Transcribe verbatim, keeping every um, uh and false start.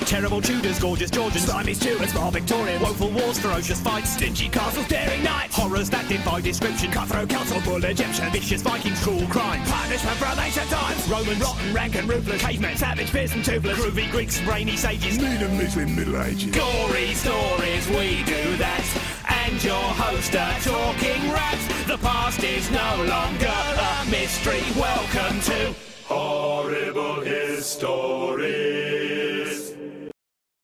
Terrible Tudors, gorgeous Georgians, slimy Stuarts, bar Victorian, woeful wars, ferocious fights, dingy castles, daring knights, horrors that defy description, cutthroat council, bull Egyptian, vicious Vikings, cruel crime, punishment from ancient times, Roman, rotten, rank and ruthless, cavemen, savage, fierce and toothless, groovy Greeks, rainy sages, mean and middling Middle Ages, gory stories, we do that. And your host are talking rats. The past is no longer a mystery. Welcome to Horrible History.